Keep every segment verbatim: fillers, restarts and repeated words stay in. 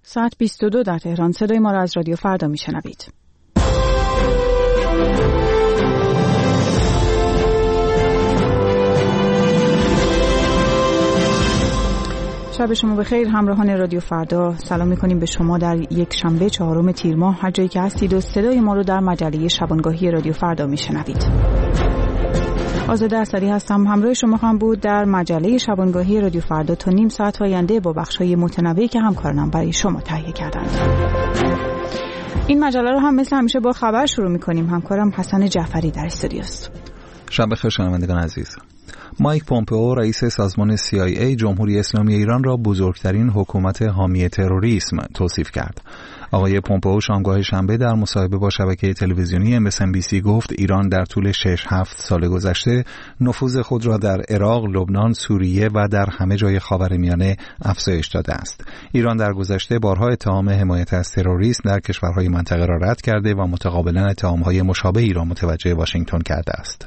ساعت بیست و دو در تهران. صدای ما را از رادیو فردا میشنوید. شب شما بخیر همراهان رادیو فردا. سلام می‌کنیم به شما در یک شنبه چهارم تیر ماه هر جایی که هستید و صدای ما رو در مجله شبانگاهی رادیو فردا میشنوید. آزاده اصلی هستم، همراه شما خواهم بود در مجله شبانگاهی رادیو فردا تا نیم ساعت آینده با بخش‌های متنوعی که همکارانم برای شما تهیه کردند. این مجله رو هم مثل همیشه با خبر شروع می‌کنیم. همکارم حسن جعفری در استودیو است. شب بخیر شنوندگان عزیز. مایک پومپئو رئیس سازمان سی آی ای جمهوری اسلامی ایران را بزرگترین حکومت حامی تروریسم توصیف کرد. آقای پومپئو شامگاه شنبه در مصاحبه با شبکه تلویزیونی ام اس ان بی سی گفت ایران در طول شش هفت سال گذشته نفوذ خود را در عراق، لبنان، سوریه و در همه جای خاورمیانه افزایش داده است. ایران در گذشته بارها اتهام حمایت از تروریسم در کشورهای منطقه را رد کرده و متقابلا اتهام‌های مشابهی را متوجه واشنگتن کرده است.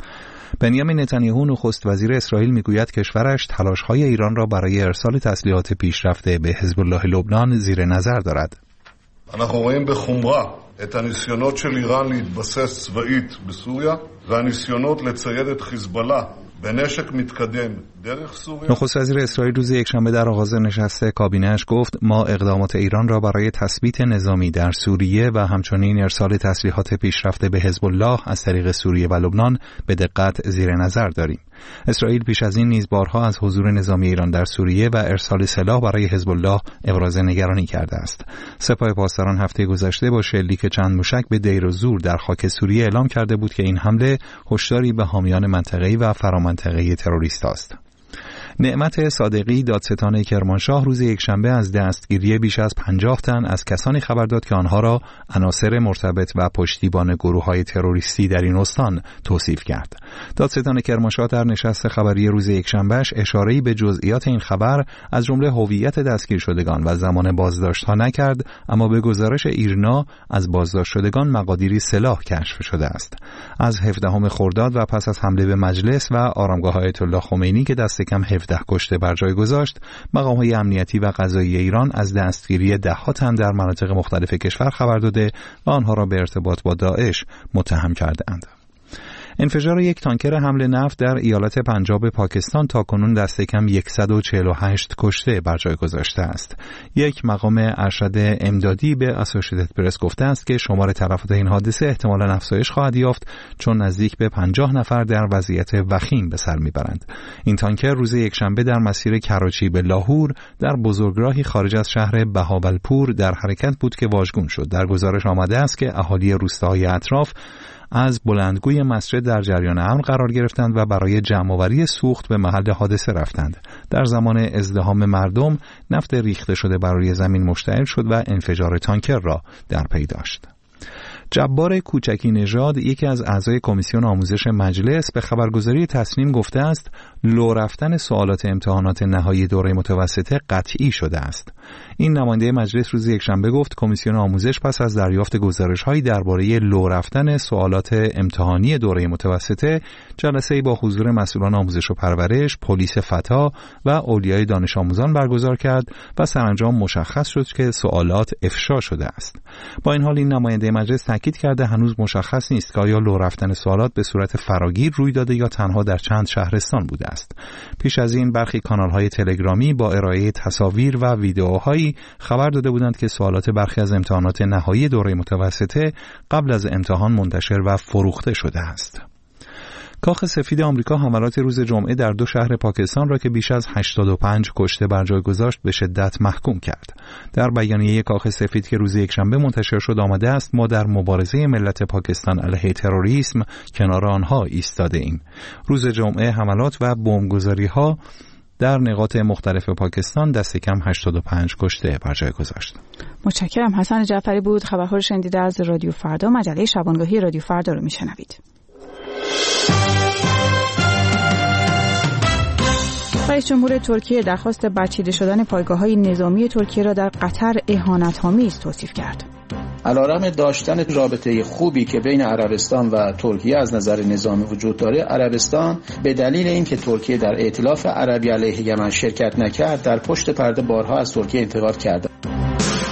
بنیامین نتانیاهو نخست وزیر اسرائیل میگوید کشورش تلاش‌های ایران را برای ارسال تسلیحات پیشرفته به حزب الله لبنان زیر نظر دارد. אנחנו רואים בחומרה את הניסיונות של איראן להתבסס צבאית בסוריה והניסיונות לצייד את חיזבאללה بنشک מתקדם דרך سوریه. نخست وزیر اسرائیل روز یکشنبه در آغاز نشست کابینه‌اش گفت ما اقدامات ایران را برای تثبیت نظامی در سوریه و همچنین ارسال تسلیحات پیشرفته به حزب الله از طریق سوریه و لبنان به دقت زیر نظر داریم. اسرائیل پیش از این نیز بارها از حضور نظامی ایران در سوریه و ارسال سلاح برای حزب الله ابراز نگرانی کرده است. سپاه پاسداران هفته گذشته با شلیک چند موشک به دیر الزور در خاک سوریه اعلام کرده بود که این حمله هشداری به حامیان منطقه‌ای و فرامنطقه‌ای تروریست است. نعمت صادقی دادستان کرمانشاه روز یکشنبه از دستگیری بیش از پنجاه تن از کسانی خبر داد که آنها را عناصر مرتبط و پشتیبان گروه‌های تروریستی در این استان توصیف کرد. دادستان کرمانشاه در نشست خبری روز یکشنبهش اشاره‌ای به جزئیات این خبر از جمله هویت دستگیر شدگان و زمان بازداشت‌ها نکرد، اما به گزارش ایرنا از بازداشت شدگان مقادیری سلاح کشف شده است. از هفدهم خرداد و پس از حمله به مجلس و آرامگاه آیت الله خمینی که دست کم هفده کشته بر جای گذاشت، مقام‌های امنیتی و قضایی ایران از دستگیری ده‌ها تن در مناطق مختلف کشور خبر داده و آنها را به ارتباط با داعش متهم کردند. انفجار یک تانکر حمل نفت در ایالت پنجاب پاکستان تاکنون دست کم صد و چهل و هشت کشته بر جای گذاشته است. یک مقام ارشد امدادی به اسوشییتد پرس گفته است که شمار تلفات این حادثه احتمالاً افزایش خواهد یافت چون نزدیک به پنجاه نفر در وضعیت وخیم به سر میبرند. این تانکر روز یکشنبه در مسیر کراچی به لاهور در بزرگراهی خارج از شهر بهاولپور در حرکت بود که واژگون شد. در گزارش آمده است که اهالی روستاهای اطراف از بلندگوی مسجد در جریان امر قرار گرفتند و برای جمع‌آوری سوخت به محل حادثه رفتند. در زمان ازدحام مردم نفت ریخته شده بر روی زمین مشتعل شد و انفجار تانکر را در پی داشت. جبار کوچکی نژاد یکی از اعضای کمیسیون آموزش مجلس به خبرگزاری تصنیم گفته است لو رفتن سوالات امتحانات نهایی دوره متوسطه قطعی شده است. این نماینده مجلس روز یکشنبه گفت کمیسیون آموزش پس از دریافت گزارش‌هایی درباره لو رفتن سوالات امتحانی دوره متوسطه جلسه‌ای با حضور مسئولان آموزش و پرورش، پلیس فتا و اولیای دانش آموزان برگزار کرد و سرانجام مشخص شد که سوالات افشا شده است. با این حال این نماینده مجلس تاکید کرده هنوز مشخص نیست که آیا لو رفتن سوالات به صورت فراگیر روی داده یا تنها در چند شهرستان بوده است. پیش از این برخی کانال‌های تلگرامی با ارائه تصاویر و ویدئوهایی خبر داده بودند که سوالات برخی از امتحانات نهایی دوره متوسطه قبل از امتحان منتشر و فروخته شده است. کاخ سفید آمریکا حملات روز جمعه در دو شهر پاکستان را که بیش از هشتاد و پنج کشته بر جای گذاشت به شدت محکوم کرد. در بیانیه کاخ سفید که روز یکشنبه منتشر شد آمده است ما در مبارزه ملت پاکستان علیه تروریسم کنار آنها ایستاده ایم. روز جمعه حملات و بمبگذاری‌ها در نقاط مختلف پاکستان دست کم هشتاد و پنج کشته بر جای گذاشت. متشکرم. حسن جعفری بود. خبرها رو شنیدید از رادیو فردا. مجله شبانگاهی رادیو فردا رو میشنوید. رئیس جمهور ترکیه درخواست برچیده شدن پایگاه‌های نظامی ترکیه را در قطر اهانت‌آمیز توصیف کرد. علیرغم داشتن رابطه خوبی که بین عربستان و ترکیه از نظر نظامی وجود داره، عربستان به دلیل اینکه ترکیه در ائتلاف عربی علیه یمن شرکت نکرد، در پشت پرده بارها از ترکیه انتقاد کرده.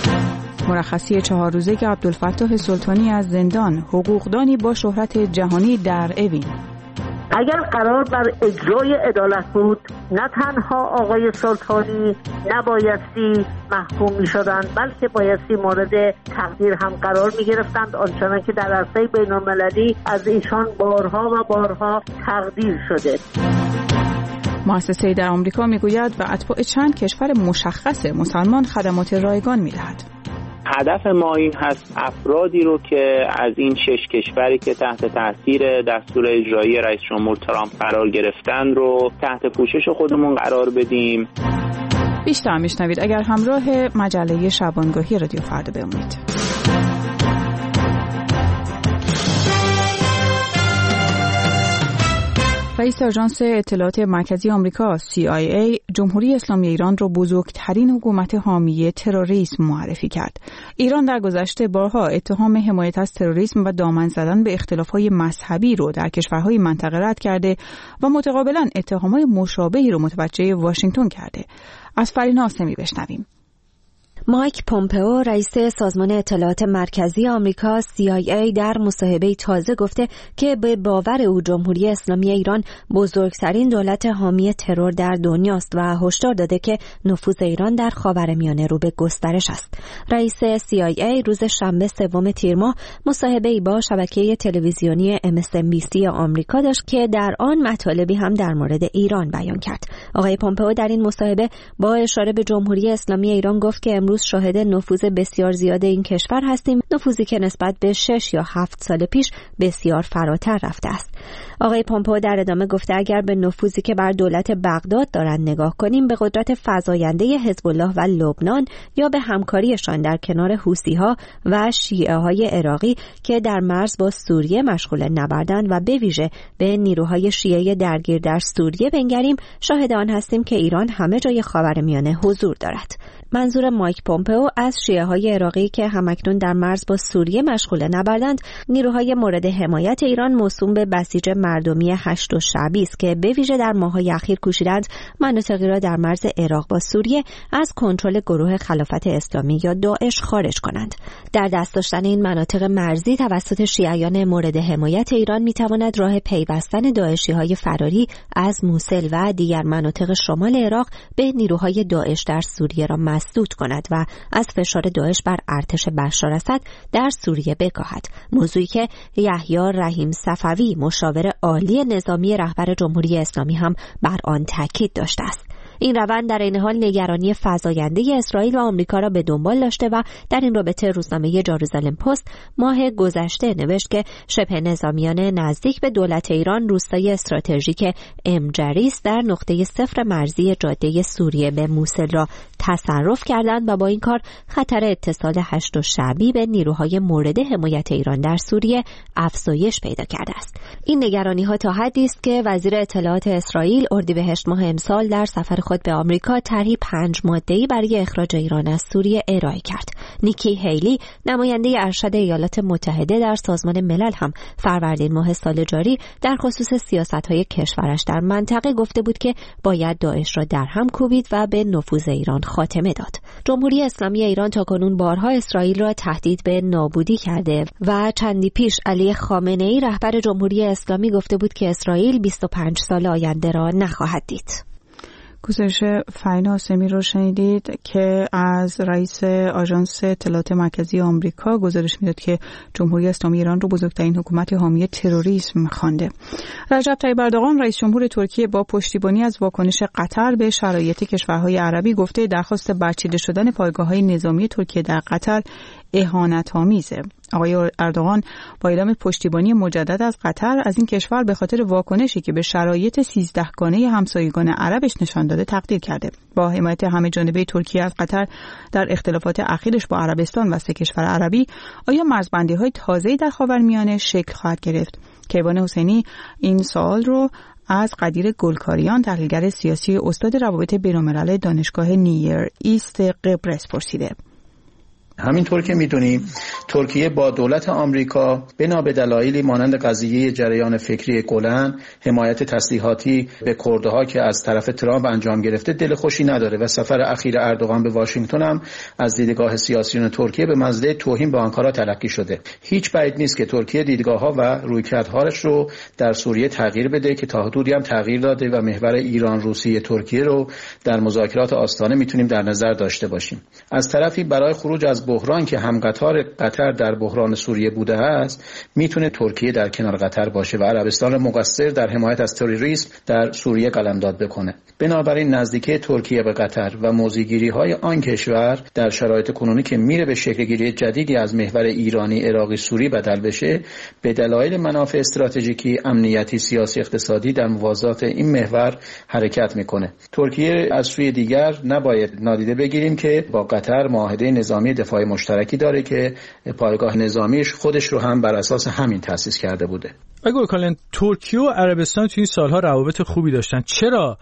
مرخصی چهار روزه که عبدالفتاح سلطانی از زندان، حقوقدانی با شهرت جهانی در اوین. اگر قرار بر اجرای عدالت بود، نه تنها آقای سلطانی نبایستی محکوم می شدند، بلکه بایستی مورد تقدیر هم قرار می گرفتند، آنچنان که در عرصه بین المللی از ایشان بارها و بارها تقدیر شده. مؤسسه‌ای در آمریکا می گوید به اتباع چند کشور مشخص مسلمان خدمات رایگان می دهد. هدف ما این هست افرادی رو که از این شش کشوری که تحت تاثیر دستور اجرایی رئیس جمهور ترامپ قرار گرفتن رو تحت پوشش خودمون قرار بدیم. بیشتر میشنوید اگر همراه مجله شبانگاهی رادیو فردا بمونید. رئیس آژانس اطلاعات مرکزی آمریکا سی آی ای جمهوری اسلامی ایران را بزرگترین حکومت حامی تروریسم معرفی کرد. ایران در گذشته بارها اتهام حمایت از تروریسم و دامن زدن به اختلاف‌های مذهبی رو در کشورهای منطقه رد کرده و متقابلاً اتهام‌های مشابهی رو متوجه واشنگتن کرده. از فرین آسمی بشنویم. مایک پومپئو رئیس سازمان اطلاعات مرکزی آمریکا سی آی ای در مصاحبه تازه گفته که به باور او جمهوری اسلامی ایران بزرگترین دولت حامی ترور در دنیاست و هشدار داده که نفوذ ایران در خاورمیانه رو به گسترش است. رئیس سی آی ای روز شنبه سوم تیر ماه مصاحبه‌ای با شبکه تلویزیونی ام اس ان بی سی آمریکا داشت که در آن مطالبی هم در مورد ایران بیان کرد. آقای پومپئو در این مصاحبه با اشاره به جمهوری اسلامی ایران گفت که امروز شاهد نفوذ بسیار زیاد این کشور هستیم، نفوذی که نسبت به شش یا هفت سال پیش بسیار فراتر رفته است. آقای پومپئو در ادامه گفته اگر به نفوذی که بر دولت بغداد دارند نگاه کنیم، به قدرت فزاینده حزب الله و لبنان یا به همکاریشان در کنار حوثی‌ها و شیعه‌های عراقی که در مرز با سوریه مشغول نبردند و به ویژه به نیروهای شیعه درگیر در سوریه بنگریم، شاهد آن هستیم که ایران همه جای خاورمیانه حضور دارد. منظور مایک پومپئو از شیعه‌های عراقی که همکنون در مرز با سوریه مشغول نبردند، نیروهای مورد حمایت ایران موسوم به بسیج مردمی هشت شعبی است که به ویژه در ماه‌های اخیر کوشیدند مناطقی را در مرز عراق با سوریه از کنترل گروه خلافت اسلامی یا داعش خارج کنند. در دست داشتن این مناطق مرزی توسط شیعیان مورد حمایت ایران می‌تواند راه پیوستن داعشی‌های فراری از موصل و دیگر مناطق شمال عراق به نیروهای داعش در سوریه را مسدود کند و از فشار داعش بر ارتش بشار اسد در سوریه بکاهد. موضوعی که یحیی رحیم صفوی مشاور عالی نظامی رهبر جمهوری اسلامی هم بر آن تاکید داشته است. این روند در این حال نگرانی فزاینده اسرائیل و آمریکا را به دنبال داشته و در این رابطه روزنامه جروزالم پست ماه گذشته نوشت که شبه نظامیان نزدیک به دولت ایران روستای استراتژیک امجریس در نقطه صفر مرزی جاده سوریه به موصل را تصرف کردند و با این کار خطر اتصال هشت شعبی به نیروهای مورد حمایت ایران در سوریه افزایش پیدا کرده است. این نگرانی‌ها تا حدی است که وزیر اطلاعات اسرائیل اردیبهشت ماه امسال در سفر خود به آمریکا طرحی پنج ماده‌ای برای اخراج ایران از سوریه ارائه کرد. نیکی هیلی نماینده ارشد ایالات متحده در سازمان ملل هم فروردین ماه سال جاری در خصوص سیاست‌های کشورش در منطقه گفته بود که باید داعش را در هم کوبید و به نفوذ ایران خاتمه داد. جمهوری اسلامی ایران تاکنون بارها اسرائیل را تهدید به نابودی کرده و چندی پیش علی خامنه‌ای رهبر جمهوری اسلامی گفته بود که اسرائیل بیست و پنج سال آینده را نخواهد دید. گزارش فرین آسمی رو شنیدید که از رئیس آژانس اطلاعات مرکزی آمریکا گزارش میداد که جمهوری اسلامی ایران رو بزرگترین حکومت حامی تروریسم خوانده. رجب طیب اردوغان رئیس جمهور ترکیه با پشتیبانی از واکنش قطر به شرایط کشورهای عربی گفته درخواست برچیده شدن پایگاه‌های نظامی ترکیه در قطر اهانت‌آمیزه. آقای اردوغان با اعلام پشتیبانی مجدد از قطر از این کشور به خاطر واکنشی که به شرایط سیزدهگانه همسایگان عربش نشان داده تقدیر کرده. با حمایت همه جانبه ترکیه از قطر در اختلافات اخیرش با عربستان و سه کشور عربی، آیا مرزبندی‌های تازه‌ای در خاورمیانه شکل خواهد گرفت؟ کیوان حسینی این سوال رو از قدیر گلکاریان تحلیلگر سیاسی استاد روابط بین‌الملل دانشگاه نیر ایست قبرس پرسیده. همینطور که میدونیم ترکیه با دولت آمریکا بنا به دلایلی مانند قضیه جریان فکری گلن، حمایت تسلیحاتی به کردها که از طرف ترامپ انجام گرفته دل خوشی نداره و سفر اخیر اردوغان به واشنگتن هم از دیدگاه سیاسیون ترکیه به مزه توهین به آنکارا تلقی شده. هیچ بعید نیست که ترکیه دیدگاه‌ها و رویکردهاش رو در سوریه تغییر بده که تا حدودی هم تغییر داده و محور ایران روسیه ترکیه رو در مذاکرات آستانه میتونیم در نظر داشته باشیم. از طرفی برای خروج از بحران که هم قطار قطر در بحران سوریه بوده است، میتونه ترکیه در کنار قطر باشه و عربستان مقصر در حمایت از تروریسم در سوریه قلمداد بکنه. بنابراین نزدیکی ترکیه به قطر و موضع‌گیری‌های آن کشور در شرایط کنونی که میره به شکل‌گیری جدیدی از محور ایرانی، عراقی، سوری بدل بشه، به دلایل منافع استراتژیکی، امنیتی، سیاسی، اقتصادی در موازات این محور حرکت میکنه. ترکیه از سوی دیگر نباید نادیده بگیریم که با قطر معاهده نظامی دفاع مشترکی داره که پایگاه نظامیش خودش رو هم بر اساس همین تأسیس کرده بوده. اگه کالن ترکیه و عربستان توی این سالها روابط خوبی داشتن، چرا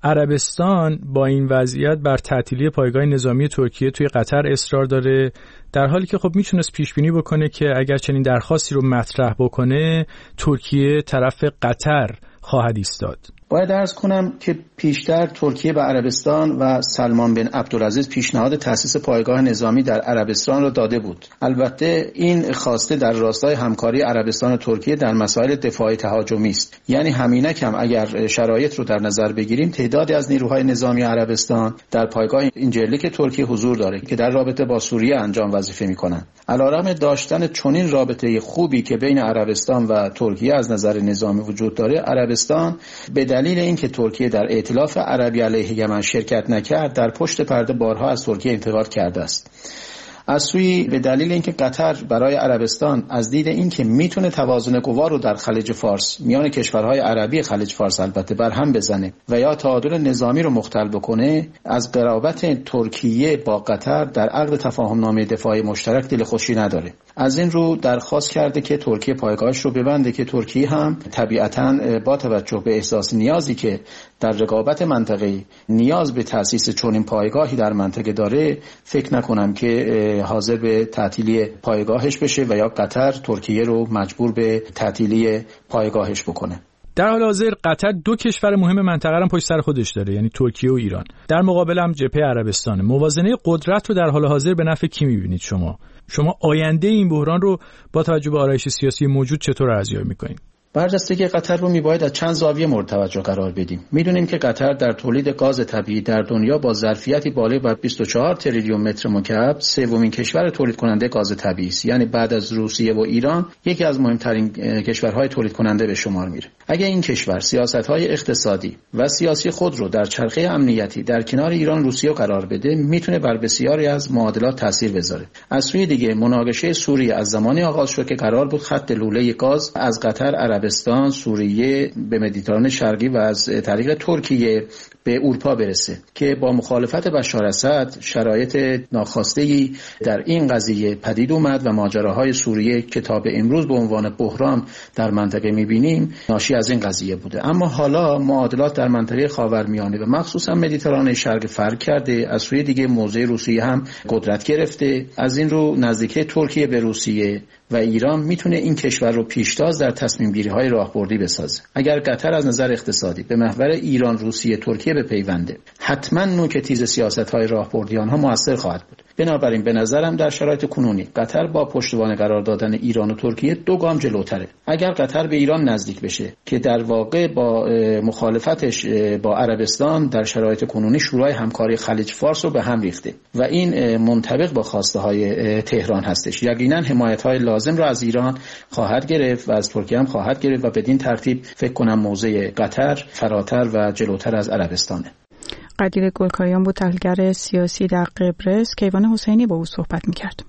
عربستان با این وضعیت بر تعطیلی پایگاه نظامی ترکیه توی قطر اصرار داره، در حالی که خب میتونست پیش بینی بکنه که اگر چنین درخواستی رو مطرح بکنه ترکیه طرف قطر خواهد ایستاد؟ باید عرض کنم که پیشتر ترکیه به عربستان و سلمان بن عبدالعزیز پیشنهاد تأسیس پایگاه نظامی در عربستان را داده بود. البته این خواسته در راستای همکاری عربستان و ترکیه در مسائل دفاعی تهاجمی است. یعنی همینک هم اگر شرایط رو در نظر بگیریم، تعدادی از نیروهای نظامی عربستان در پایگاه اینجرلیک ترکیه حضور داره که در رابطه با سوریه انجام وظیفه میکنن. علیرغم داشتن چنین رابطه خوبی که بین عربستان و ترکیه از نظر نظامی وجود داره، عربستان به دلیل اینکه ترکیه در ائتلاف عربی علیه یمن شرکت نکرد، در پشت پرده بارها از ترکیه انتقاد کرده است. از سوی به دلیل اینکه قطر برای عربستان از دید اینکه میتونه توازن قوا رو در خلیج فارس میان کشورهای عربی خلیج فارس البته برهم بزنه و یا تعادل نظامی رو مختل بکنه، از قرابت ترکیه با قطر در عقد تفاهم نامه دفاعی مشترک دل خوشی نداره. از این رو درخواست کرده که ترکیه پایگاهش رو ببنده که ترکیه هم طبیعتاً با توجه به احساس نیازی که در رقابت منطقه‌ای نیاز به تأسیس چنین پایگاهی در منطقه داره، فکر نکنم که حاضر به تعطیلی پایگاهش بشه و یا قطر ترکیه رو مجبور به تعطیلی پایگاهش بکنه. در حال حاضر قطر دو کشور مهم منطقه را پشت سر خودش داره، یعنی ترکیه و ایران. در مقابل هم جبهه عربستان. موازنه قدرت رو در حال حاضر به نفع کی می‌بینید شما؟ شما آینده این بحران رو با توجه به آرایش سیاسی موجود چطور ارزیابی می‌کنید؟ برجستگی قطر رو میباید از چند زاویه مورد توجه قرار بدیم. میدونیم که قطر در تولید گاز طبیعی در دنیا با ظرفیتی بالغ بر بیست و چهار تریلیون متر مکعب سومین کشور تولید کننده گاز طبیعی است. یعنی بعد از روسیه و ایران یکی از مهمترین کشورهای تولید کننده به شمار میره. اگه این کشور سیاست‌های اقتصادی و سیاسی خود رو در چرخه امنیتی در کنار ایران، روسیه قرار بده، میتونه بر بسیاری از معادلات تاثیر بذاره. از سوی دیگه مناقشه سوریه از زمانی آغاز شد که قرار بود خط لوله گاز از قطر، عربستان، سوریه به مدیترانه شرقی و از طریق ترکیه به اروپا برسه که با مخالفت بشار اسد شرایط ناخواسته‌ای در این قضیه پدید اومد و ماجراهای سوریه که تا به امروز به عنوان بحران در منطقه می‌بینیم ناشی از این قضیه بوده. اما حالا معادلات در منطقه خاورمیانه و مخصوصا مدیترانه شرقی فرق کرده. از سوی دیگه موضع روسیه هم قدرت گرفته. از این رو نزدیکی ترکیه به روسیه و ایران میتونه این کشور رو پیشتاز در تصمیم گیری های راهبردی بسازه. اگر قطر از نظر اقتصادی به محور ایران، روسیه، ترکیه بپیونده، حتما نوک تیز سیاست های راهبردی آنها موثر خواهد بود. بنابراین به نظرم در شرایط کنونی قطر با پشتوانه قرار دادن ایران و ترکیه دو گام جلوتره. اگر قطر به ایران نزدیک بشه که در واقع با مخالفتش با عربستان در شرایط کنونی شورای همکاری خلیج فارس رو به هم ریخته و این منطبق با خواسته های تهران هستش، یقینا حمایت های لازم را از ایران خواهد گرفت و از ترکیه هم خواهد گرفت و بدین ترتیب فکر کنم موضع قطر فراتر و جلوتر از عربستانه. قدیر گلکاریان بود، تحلیلگر سیاسی در قبرس. کیوان حسینی با او صحبت می‌کرد.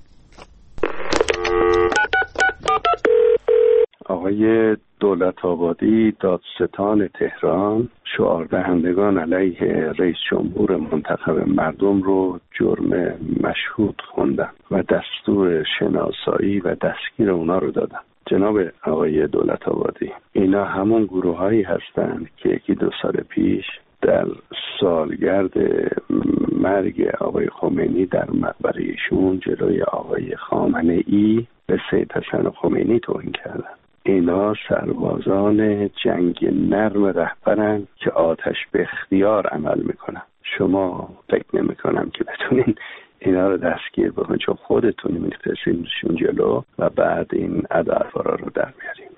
آقای دولت آبادی دادستان تهران شعار دهندگان علیه رئیس جمهور منتخب مردم رو جرم مشهود خوندن و دستور شناسایی و دستگیر اونا رو دادن. جناب آقای دولت آبادی، اینا همون گروه هایی هستند که یکی دو سال پیش در سالگرد مرگ آقای خمینی در مقبره ایشون جلوی آقای خامنه‌ای به سید حسن خمینی توهین کردن. اینا سربازان جنگ نرم رهبرن که آتش به اختیار عمل میکنن. شما فکر نمیکنم که بتونین اینا رو دستگیر بکنین، چون خودتون میفرستینشون جلو و بعد این ادعاها رو در میارین.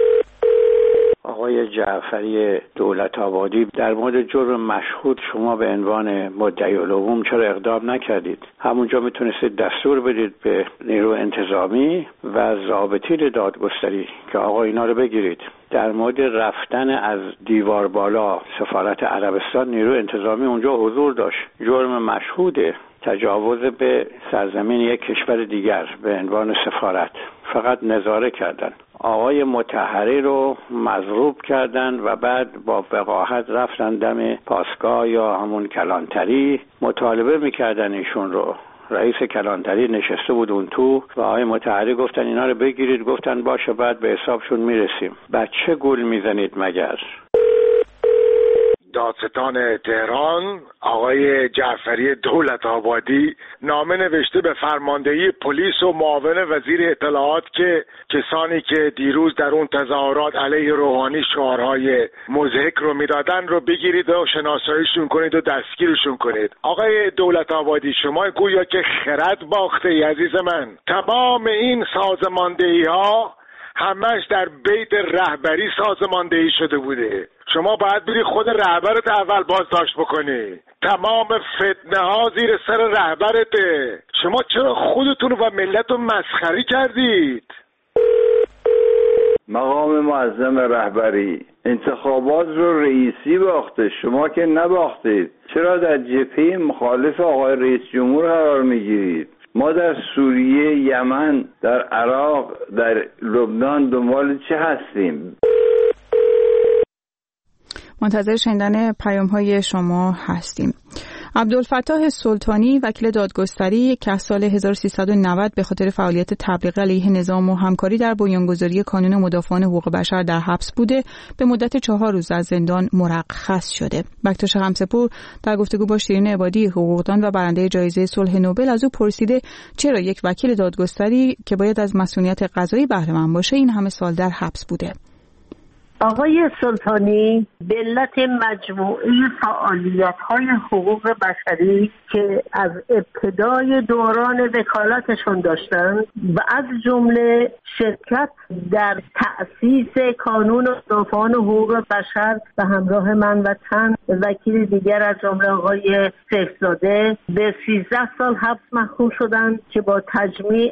آقای جعفری دولت آبادی، در مورد جرم مشهود شما به عنوان مدعی العموم چرا اقدام نکردید؟ همونجا میتونستید دستور بدید به نیرو انتظامی و ضابطین دادگستری که آقا اینا رو بگیرید. در مورد رفتن از دیوار بالا سفارت عربستان، نیرو انتظامی اونجا حضور داشت، جرم مشهوده، تجاوز به سرزمین یک کشور دیگر به عنوان سفارت، فقط نظاره کردن. آقای مطهری رو مضروب کردن و بعد با وقاحت رفتن دم پاسگاه یا همون کلانتری مطالبه میکردن ایشون رو. رئیس کلانتری نشسته بود اون تو و آقای مطهری گفتن اینا رو بگیرید، گفتن باشه بعد به حسابشون میرسیم. بچه گول میزنید مگر؟ دادستان تهران آقای جعفری دولت آبادی نامه نوشته به فرماندهی پلیس و معاون وزیر اطلاعات که کسانی که دیروز در اون تظاهرات علیه روحانی شعارهای مضحک رو میدادن رو بگیرید و شناساییشون کنید و دستگیرشون کنید. آقای دولت آبادی، شما گویا که خرد باخته ای عزیز من. تمام این سازماندهی ها همش در بیت رهبری سازماندهی شده بوده. شما باید بری خود رهبرت اول بازداشت بکنی. تمام فتنه ها زیر سر رهبرته. شما چرا خودتون و ملت رو مسخره کردید؟ مقام معظم رهبری انتخابات رو رئیسی باخته، شما که نباختید. چرا در جبهه مخالف آقای رئیس جمهور قرار میگیرید؟ ما در سوریه، یمن، در عراق، در لبنان دنبال چه هستیم؟ منتظر شنیدن پیام‌های شما هستیم. عبدالفتاح سلطانی، وکیل دادگستری که از سال هزار و سیصد و نود به خاطر فعالیت تبلیغ علیه نظام و همکاری در بنیانگذاری کانون مدافعان حقوق بشر در حبس بوده، به مدت چهار روز از زندان مرخص شده. بکتاش همسپور در گفتگو با شیرین عبادی، حقوقدان و برنده جایزه صلح نوبل، از او پرسیده چرا یک وکیل دادگستری که باید از مسئولیت قضایی بهره مند باشه این همه سال در حبس بوده. آقای سلطانی به علت مجموعه فعالیت‌های حقوق بشری که از ابتدای دوران وکالتشون داشتند و از جمله شرکت در تأسیس کانون مدافعان حقوق بشر و همراه من و چند وکیل دیگر از جمله آقای سیفزاده به سیزده سال حبس محکوم شدند که با تجمیع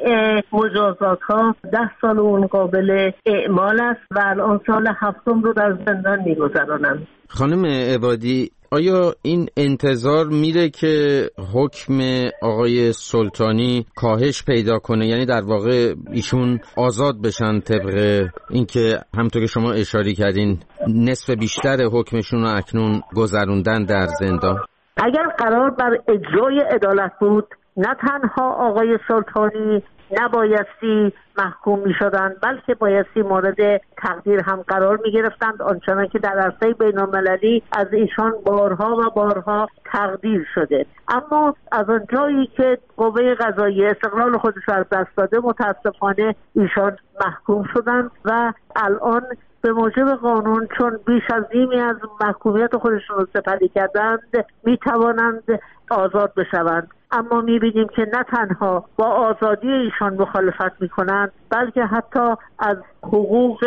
مجازات‌ها ده سال اون قابل اعمال است و الان سال هفتم رو در زندان می‌گذرانند. خانم عبادی، آیا این انتظار میره که حکم آقای سلطانی کاهش پیدا کنه؟ یعنی در واقع ایشون آزاد بشن طبق اینکه همونطور که شما اشاره کردین نصف بیشتر حکمشون رو اکنون گذروندن در زندان؟ اگر قرار بر اجرای عدالت بود، نه تنها آقای سلطانی نبایستی محکوم می شدند بلکه بایستی مورد تقدیر هم قرار می گرفتند، آنچنان که در عرصه بین المللی از ایشان بارها و بارها تقدیر شده. اما از آنجایی که قوه قضاییه استقلال خودش را از دست داده، متاسفانه ایشان محکوم شدند و الان به موجب قانون چون بیش از نیمی از محکومیت خودشون رو سپری کردند می توانند آزاد بشوند. اما می‌بینیم که نه تنها با آزادی ایشان مخالفت می‌کنند بلکه حتی از حقوق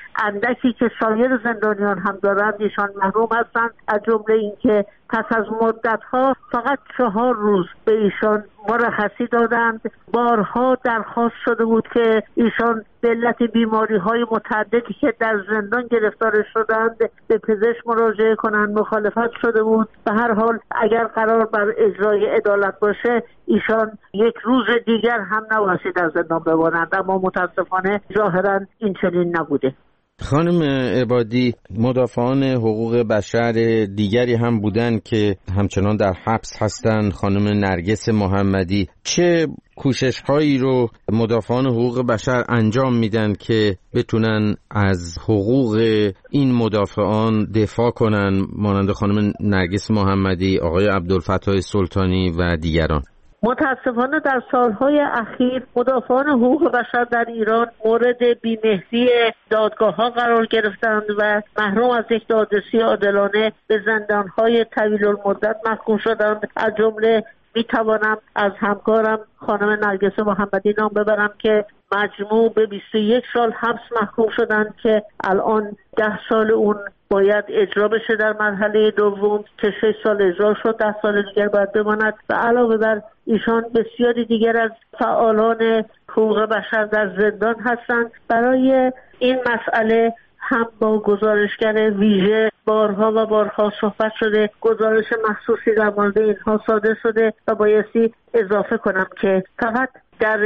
اندکی که سایر زندانیان هم دارند ایشان محروم هستند، از جمله اینکه پس از مدت‌ها فقط چهار روز به ایشان مرخصی دادند. بارها درخواست شده بود که ایشان به علت بیماری‌های متعددی که در زندان گرفتار شدند به پزشک مراجعه کنند، مخالفت شده بود. به هر حال اگر قرار بر اجرای عدالت باشه ایشان یک روز دیگر هم نباید در زندان بمانند، اما متاسفانه ظاهراً این چنین نبوده. خانم عبادی، مدافعان حقوق بشر دیگری هم بودن که همچنان در حبس هستند. خانم نرگس محمدی، چه کوشش هایی رو مدافعان حقوق بشر انجام میدن که بتونن از حقوق این مدافعان دفاع کنن، مانند خانم نرگس محمدی، آقای عبدالفتاح سلطانی و دیگران؟ متاسفانه در سالهای اخیر مدافعان حقوق بشر در ایران مورد بی‌مهری دادگاه‌ها قرار گرفتند و محروم از یک دادرسی عادلانه به زندان‌های طویل المدت محکوم شدند. از جمله میتوانم از همکارم خانم نرگس محمدی نام ببرم که مجموع به بیست و یک سال حبس محکوم شدند که الان ده سال اون باید اجرا بشه در مرحله دوم که شش سال اجرا شد، ده سال دیگر باید بماند. و علاوه بر ایشان بسیاری دیگر از فعالان حقوق بشر در زندان هستند. برای این مسئله هم با گزارشگر ویژه بارها و بارها صحبت شده، گزارش مخصوصی در مورد اینها صادر شده و بایستی اضافه کنم که فقط در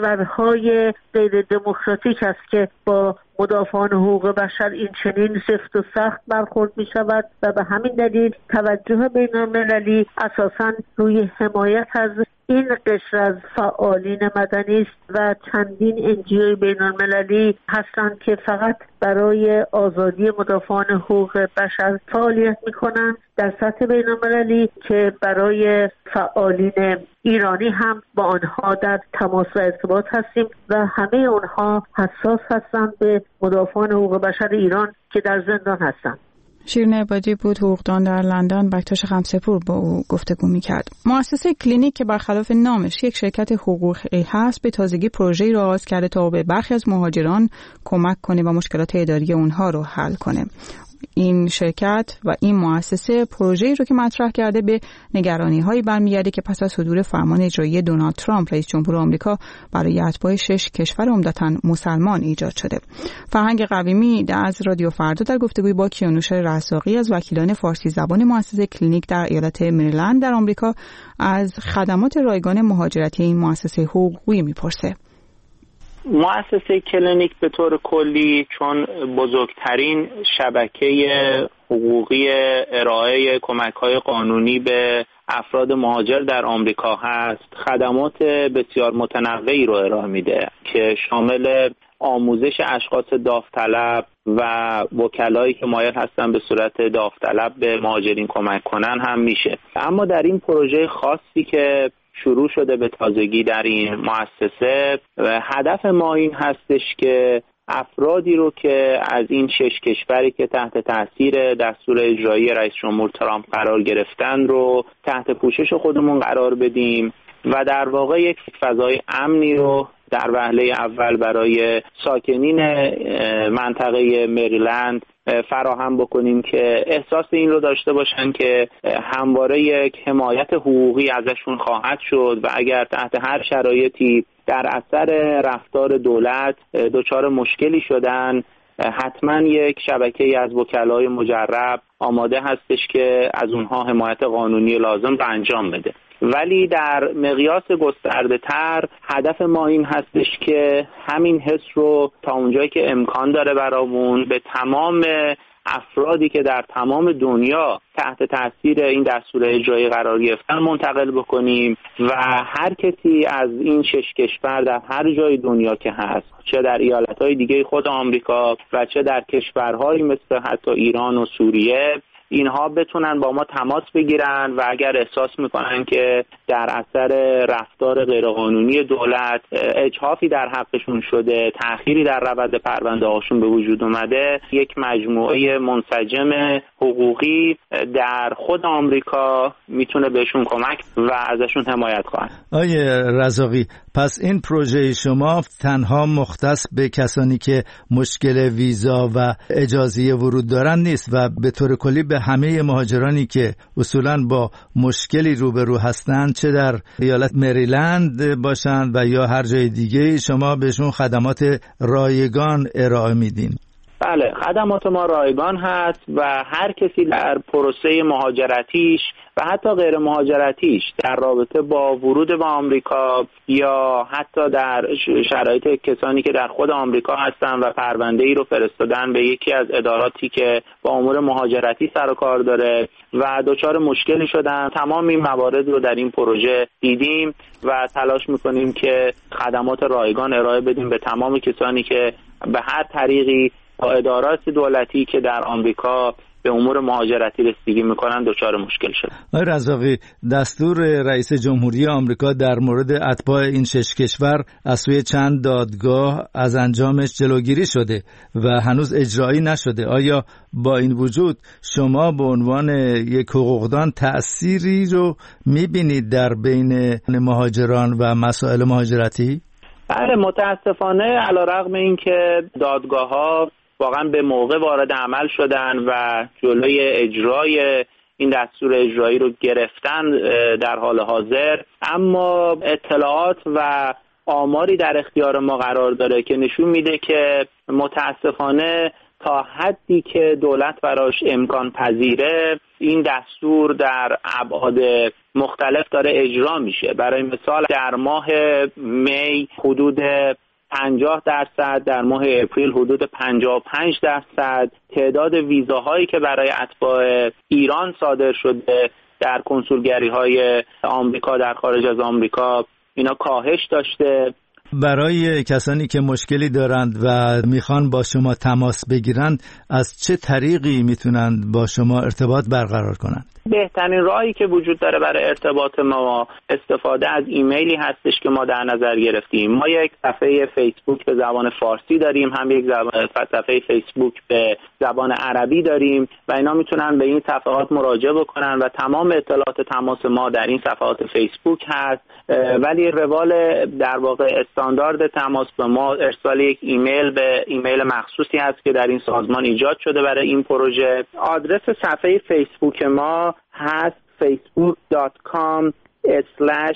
کشورهای غیر دموکراتیک است که با مدافعان حقوق بشر این چنین سفت و سخت برخورد می شود و به همین دلیل توجه بین المللی اساساً روی حمایت از این قشر از فعالین مدنی است و چندین انجیوی بین المللی هستند که فقط برای آزادی مدافعان حقوق بشر فعالیت می کنند در سطح بین المللی که برای فعالین ایرانی هم با آنها در تماس و ارتباط هستیم و همه آنها حساس هستند به مدافعان حقوق بشر ایران که در زندان هستند. شیرین عبادی بود، حقوقدان در لندن. بکتاش خمسه‌پور با او گفتگو می‌کرد. مؤسسه کلینیک که برخلاف نامش یک شرکت حقوقی هست، به تازگی پروژه‌ای را آغاز کرده تا به برخی از مهاجران کمک کنه و مشکلات اداری اونها رو حل کنه. این شرکت و این مؤسسه پروژه‌ای رو که مطرح کرده به نگرانی‌هایی برمیگرده که پس از صدور فرمان اجرایی دونالد ترامپ رئیس جمهور آمریکا برای اتباع شش کشور عمدتاً مسلمان ایجاد شده. فرهنگ قویمی از رادیو فردا در گفتگوی با کیانوش رزاقی از وکیلان فارسی زبان مؤسسه کلینیک در ایالت مریلند در آمریکا از خدمات رایگان مهاجرتی این مؤسسه حقوقی میپرسه. مؤسسه کلینیک به طور کلی چون بزرگترین شبکه حقوقی ارائه کمک‌های قانونی به افراد مهاجر در آمریکا هست، خدمات بسیار متنوعی رو ارائه میده که شامل آموزش اشخاص داوطلب و وکلایی که مایل هستن به صورت داوطلب به مهاجرین کمک کنن هم میشه. اما در این پروژه خاصی که شروع شده به تازگی در این مؤسسه، هدف ما این هستش که افرادی رو که از این شش کشوری که تحت تاثیر دستور اجرایی رئیس جمهور ترامپ قرار گرفتن رو تحت پوشش خودمون قرار بدیم و در واقع یک فضای امنی رو در وهله اول برای ساکنین منطقه مریلند فراهم بکنیم که احساس این رو داشته باشن که همواره یک حمایت حقوقی ازشون خواهد شد و اگر تحت هر شرایطی در اثر رفتار دولت دچار مشکلی شدن، حتما یک شبکه‌ای از وکلای مجرب آماده هستش که از اونها حمایت قانونی لازم رو انجام بده. ولی در مقیاس گسترده تر هدف ما این هستش که همین حس رو تا اونجایی که امکان داره برامون به تمام افرادی که در تمام دنیا تحت تاثیر این دستور اجرایی قرار گرفتن منتقل بکنیم و هر کسی از این شش کشور در هر جای دنیا که هست، چه در ایالت‌های دیگه خود آمریکا و چه در کشورهایی مثل حتی ایران و سوریه، اینها بتونن با ما تماس بگیرن و اگر احساس میکنن که در اثر رفتار غیرقانونی دولت اجحافی در حقشون شده، تأخیری در روند پرونده هاشون به وجود اومده، یک مجموعه منسجم حقوقی در خود آمریکا میتونه بهشون کمک و ازشون حمایت کنه. آیه رزاقی، پس این پروژه شما تنها مختص به کسانی که مشکل ویزا و اجازه ورود دارن نیست و به طور کلی به همه مهاجرانی که اصولاً با مشکلی روبرو هستند، چه در ایالت مریلند باشند و یا هر جای دیگه، شما بهشون خدمات رایگان ارائه میدین؟ بله، خدمات ما رایگان هست و هر کسی در پروسه مهاجرتیش و حتی غیر مهاجرتیش در رابطه با ورود به آمریکا یا حتی در شرایط کسانی که در خود آمریکا هستن و پرونده ای رو فرستادن به یکی از اداراتی که با امور مهاجرتی سر و کار داره و دچار مشکلی شدن، تمام این موارد رو در این پروژه دیدیم و تلاش میکنیم که خدمات رایگان ارائه بدیم به تمام کسانی که به هر طریقی با ادارات دولتی که در آمریکا به امور مهاجرتی رسیدگی میکنن دچار مشکل شد. آقای رزاقی، دستور رئیس جمهوری آمریکا در مورد اتباع این شش کشور از سوی چند دادگاه از انجامش جلوگیری شده و هنوز اجرایی نشده. آیا با این وجود شما به عنوان یک حقوقدان تأثیری رو میبینید در بین مهاجران و مسائل مهاجرتی؟ بله، متاسفانه علیرغم اینکه دادگاه‌ها واقعا به موقع وارد عمل شدن و جلوی اجرای این دستور اجرایی رو گرفتن در حال حاضر، اما اطلاعات و آماری در اختیار ما قرار داره که نشون میده که متاسفانه تا حدی که دولت براش امکان پذیره این دستور در ابعاد مختلف داره اجرا میشه. برای مثال در ماه می حدود پنجاه درصد، در ماه اپریل حدود پنجاه و پنج درصد تعداد ویزاهایی که برای اتباع ایران صادر شده در کنسولگری‌های آمریکا در خارج از آمریکا اینا کاهش داشته. برای کسانی که مشکلی دارند و میخوان با شما تماس بگیرند از چه طریقی میتونند با شما ارتباط برقرار کنند؟ بهترین راهی که وجود داره برای ارتباط ما استفاده از ایمیلی هستش که ما در نظر گرفتیم. ما یک صفحه فیسبوک به زبان فارسی داریم، هم یک صفحه فیسبوک به زبان عربی داریم و اینا میتونن به این صفحات مراجعه بکنن و تمام اطلاعات تماس ما در این صفحات فیسبوک هست. ولی روال در واقع استاندارد تماس به ما ارسال یک ایمیل به ایمیل مخصوصی هست که در این سازمان ایجاد شده برای این پروژه. آدرس صفحه فیسبوک ما هست facebook dot com slash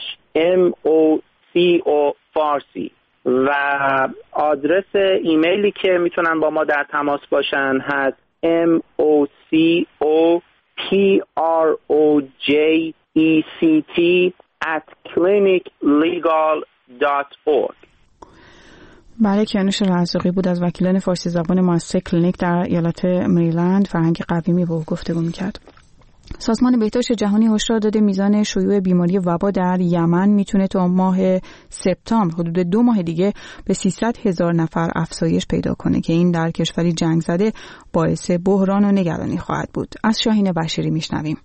moco farsi و آدرس ایمیلی که میتونن با ما در تماس باشن هست moco project at clinic legal dot org. بله، کیانوش رزاقی بود از وکیلان فارسی زبان مؤسسه کلینیک در ایالت مریلند فرهنگ قویمی با او گفتگو می‌کرد. سازمان بهداشت جهانی هشدار داده میزان شیوع بیماری وبا در یمن میتونه تا ماه سپتامبر حدود دو ماه دیگه به سیصد هزار نفر افزایش پیدا کنه که این در کشوری جنگ زده باعث بحران و نگرانی خواهد بود. از شاهین بشیری میشنویم.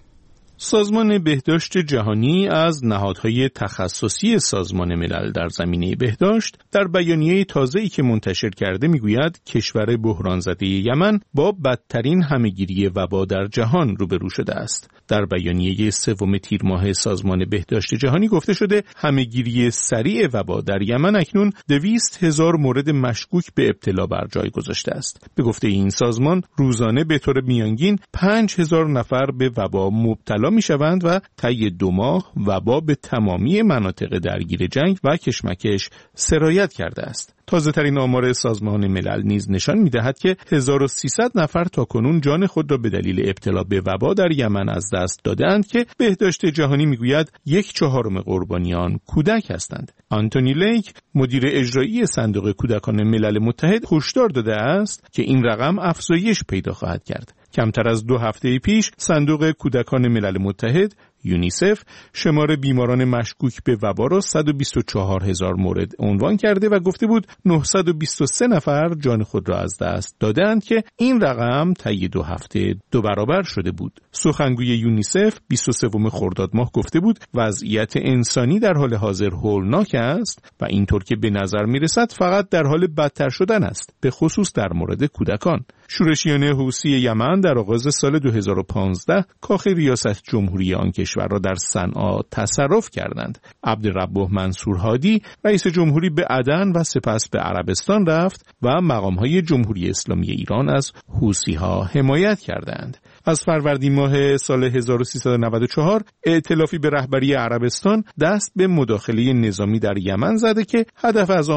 سازمان بهداشت جهانی از نهادهای تخصصی سازمان ملل در زمینه بهداشت در بیانیه تازه‌ای که منتشر کرده میگوید کشور بحران زده یمن با بدترین همهگیری وبا در جهان روبرو شده است. در بیانیه سوم تیر ماه سازمان بهداشت جهانی گفته شده همهگیری سریع وبا در یمن اکنون دویست هزار مورد مشکوک به ابتلا بر جای گذاشته است. به گفته این سازمان روزانه به طور میانگین پنج هزار نفر به وبا مبتلا می شوند و طی دو ماه وبا به تمامی مناطق درگیر جنگ و کشمکش سرایت کرده است. تازه ترین آمار سازمان ملل نیز نشان می دهد که هزار و سیصد نفر تاکنون جان خود را به دلیل ابتلا به وبا در یمن از دست دادند که بهداشت جهانی می گوید یک چهارم قربانیان کودک هستند. آنتونی لیک مدیر اجرایی صندوق کودکان ملل متحد هشدار داده است که این رقم افزایش پیدا خواهد کرد. کمتر از دو هفته پیش صندوق کودکان ملل متحد یونیسف شمار بیماران مشکوک به وبا را صد و بیست و چهار هزار مورد عنوان کرده و گفته بود نهصد و بیست و سه نفر جان خود را از دست دادند که این رقم طی دو هفته دو برابر شده بود. سخنگوی یونیسف بیست و سوم خرداد ماه گفته بود وضعیت انسانی در حال حاضر هولناک است و اینطور که به نظر می رسد فقط در حال بدتر شدن است، به خصوص در مورد کودکان. شورشیان حوثی یمن در آغاز سال دو هزار و پانزده کاخ ریاست جمهوری آن کشور را در صنعا تصرف کردند. عبدالربه منصور هادی رئیس جمهوری به عدن و سپس به عربستان رفت و مقام‌های جمهوری اسلامی ایران از حوثی‌ها حمایت کردند. از فروردین ماه سال هزار و سیصد و نود و چهار ائتلافی به رهبری عربستان دست به مداخله نظامی در یمن زده که هدف از آن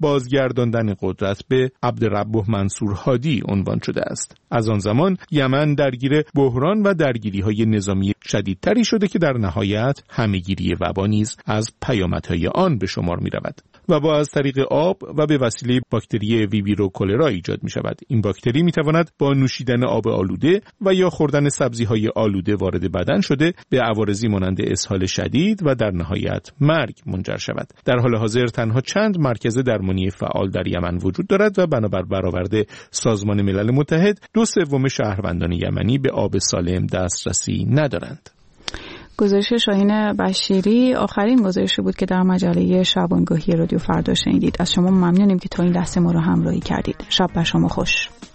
بازگرداندن قدرت به عبدالربه منصور هادی عنوان شده است. از آن زمان یمن درگیر بحران و درگیری‌های نظامی شدیدتری شده که در نهایت همه‌گیری وبا نیز از پیامدهای آن به شمار می‌رود. وبا از طریق آب و به وسیله باکتری ویبریو کولرا ایجاد می‌شود. این باکتری می‌تواند با نوشیدن آب آلوده و یا خوردن سبزی‌های آلوده وارد بدن شده به عوارضی مانند اسهال شدید و در نهایت مرگ منجر شود. در حال حاضر تنها چند مرکز درمانی فعال در یمن وجود دارد و بنابر برآورد سازمان ملل متحد دو سوم شهروندان یمنی به آب سالم دسترسی ندارند. گزارش شاهین بشیری آخرین گزارشی بود که در مجله شبانگاهی رادیو فردا شنیدید. از شما ممنونیم که تا این لحظه ما رو همراهی کردید. شب بر شما خوش.